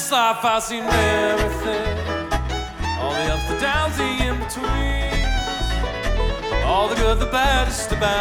this life I've seen everything, all the ups, the downs, the in-betweens, all the good, the bad, just about